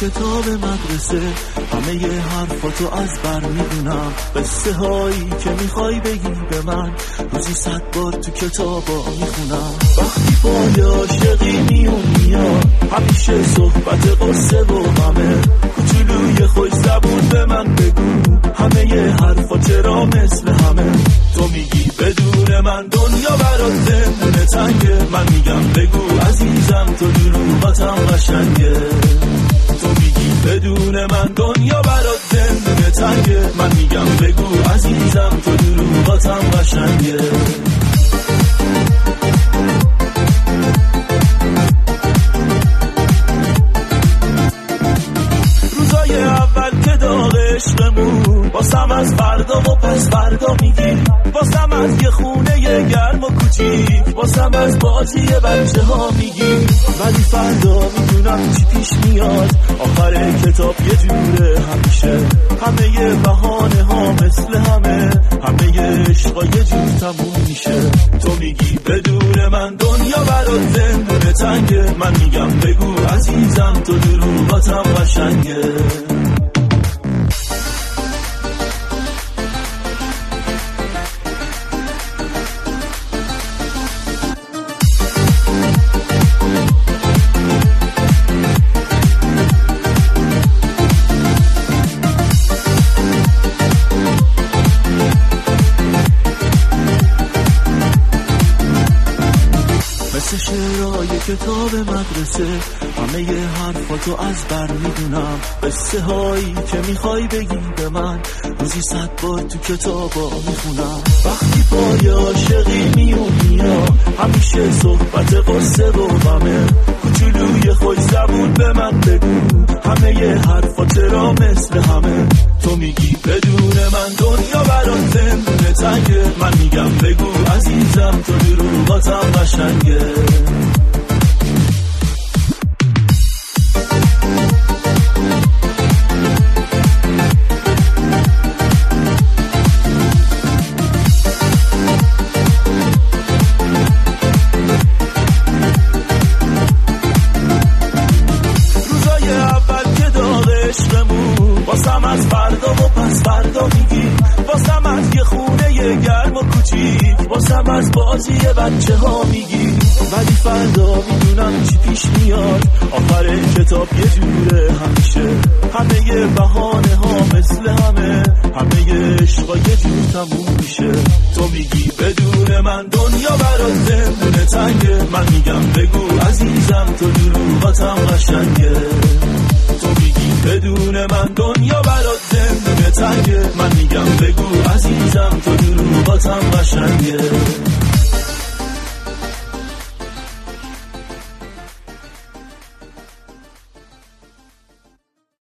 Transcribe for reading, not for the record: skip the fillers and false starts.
کتاب مدرسه، همه ی حرفاتو از بر میدونم. قصه هایی که میخوای بگی به من، روزی 100 بار تو کتابا میخونم. وقتی پای عاشقی میاد، همیشه صحبت قصه و غمه. کوچولوی خوش زبون به من بگو، همه ی حرفا چرا مثل همه. تو میگی بدون من دنیا برات زندونه تنگه، من میگم بگو عزیزم تو دروغاتم قشنگه. تو میگی بدون من دنیا برات زندونه تنگه، من میگم بگو عزیزم تو دروغاتم قشنگه. روزای اول که داغ عشقمون، واسم از فردا و پس فردا میگی، واسم از یه خونه یه گرم و کوچیک، واسم از بازی بچه ها میگی. ولی فردا میدونم چی پیش میاد، آخر کتاب یه جوره همیشه. همه یه بهانه ها مثل همه یه عشقا یه جور تموم میشه. تو میگی بدون من دنیا برات زندونه تنگه، من میگم بگو عزیزم تو دروغاتم قشنگه. مثل شعرهای کتاب مدرسه، همه ی حرفاتو از بر میدونم. قصه هایی که میخوای بگی به من، روزی 100 بار تو کتابا میخونم. وقتی پای عاشقی میاد، همیشه صحبت قصه و غمه. کوچولوی خوش زبون به من بگو، همه ی حرفا چرا مثل همه. تو میگی بدون من دنیا برات زندونه تنگه، من میگم بگو عزیزم تو دروغاتم قشنگه. روزای اول که داغ عشقمون، واسم از فردا و پس فردا میگی، واسم از یه خونه یه گرم و کوچیک، واسم از بازی بچه ها میگی. ولی فردا میدونم چی پیش میاد، آخر کتاب یه جوره همیشه. همه یه بهانه ها مثل همه یه عشقا یه جور تموم میشه. تو میگی بدون من دنیا برات زندونه تنگه، من میگم بگو عزیزم تو دروغاتم قشنگه. تو میگی بدون من دنیا برات زندونه تنگه، من میگم بگو عزیزم تو دروغاتم قشنگه.